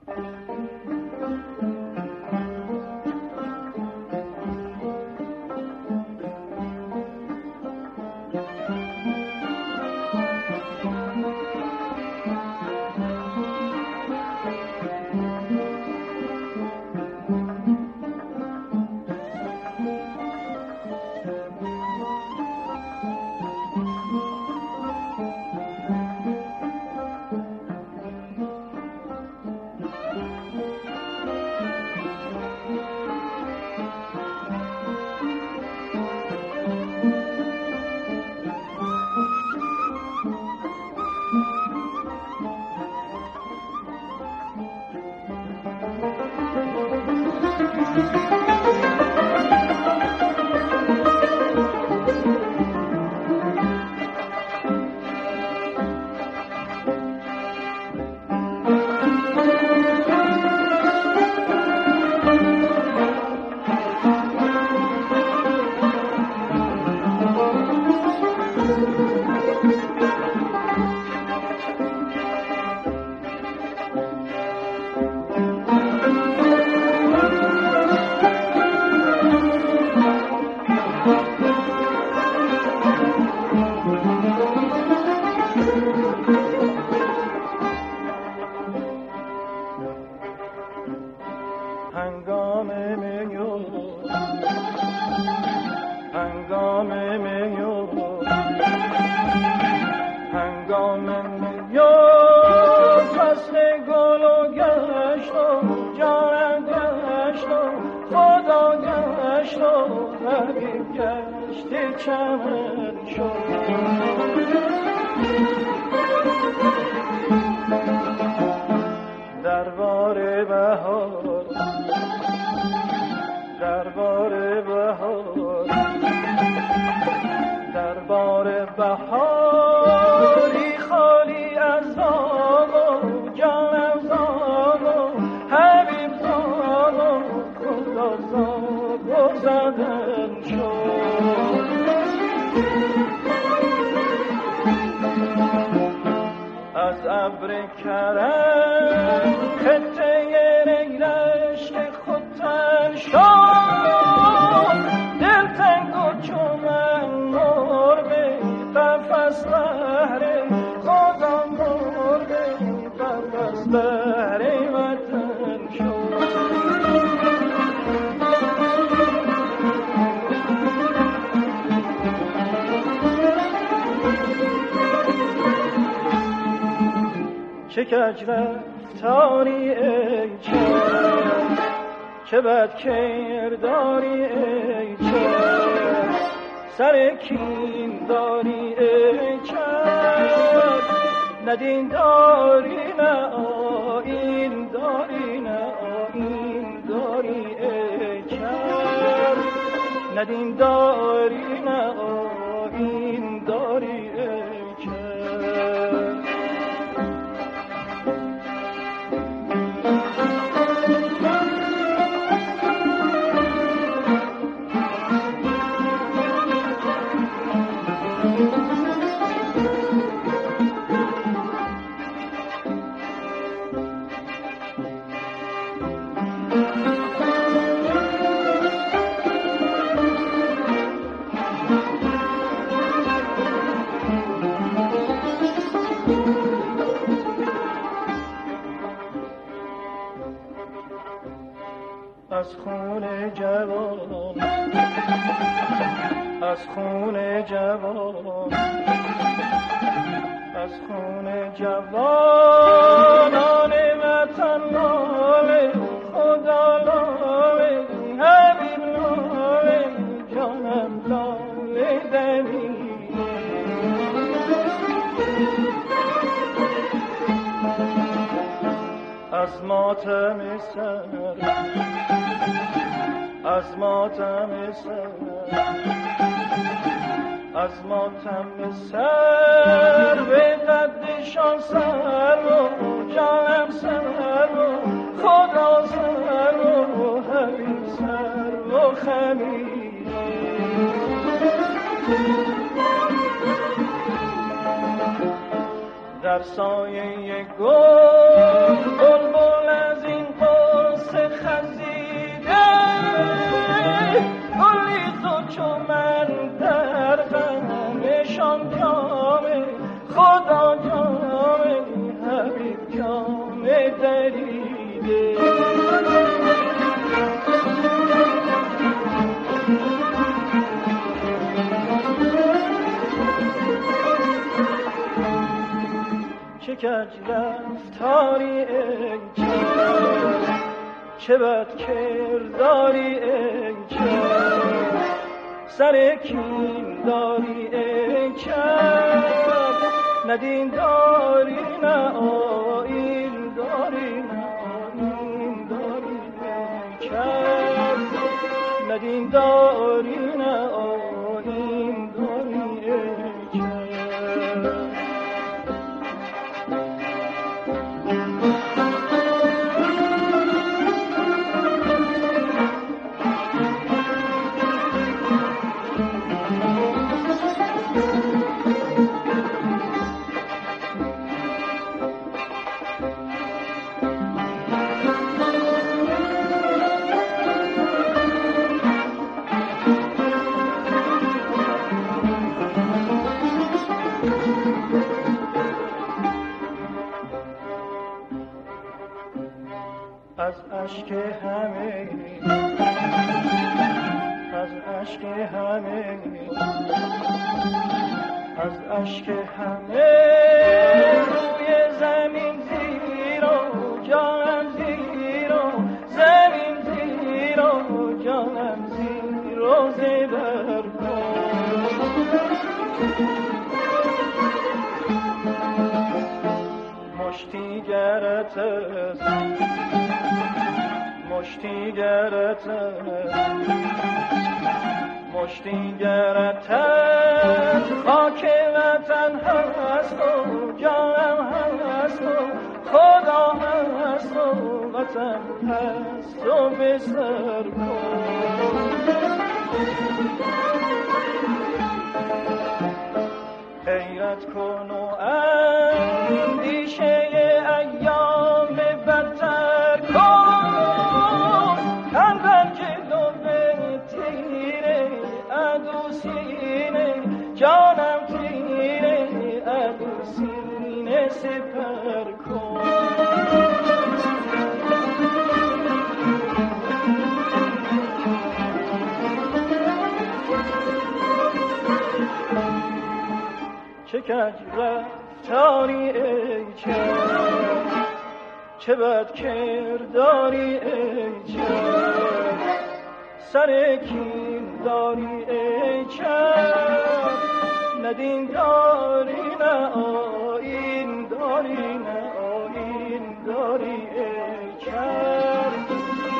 چه کج رفتاری ای چشم، چه بد کرداری ای چشم، سر کین داری ای چشم، نه دین داری نه آیین داری نه آیین داری ای چشم، نه دین داری نه آیین داری ای چشم. از خون جوان، از خون جوان، از خون جوانان وطن لاله، خدا لاله، حبیب لاله، جانم لاله دمی. از ماتم سر، از ماتم سر، از ماتم سر به قدشان سر و جانم سر و خدا سر و حبیب سر و خمیر. در سایه گل بلبل از دریده چه کج رفتاری ای چه بد کرداری ای سر کین داری ای ندین داری نه آیین داری نه آیین داری ای ندین داری نه آیین داری ای از اشک همه از اشک همه از اشک همه روی زمین زیرا جانم زیرا زمین زیرا جانم زیرا زبر کن مشتی گرت مشتی گرت مشتی گرت خاک وطن هست و جانم هست و خدا هست و وطن هست و بسر کن حیرت کن و اندیشه ایام بدتر کن کندن جلو به تیره عدو سینه جانم تیره عدو سینه سپر کن چه کج رفتاری ای چه بد کرداری ای سر کین داری ای ندین داری نه آیین داری نه آیین داری ای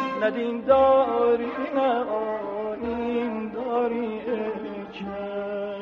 ندین داری نه آیین داری ای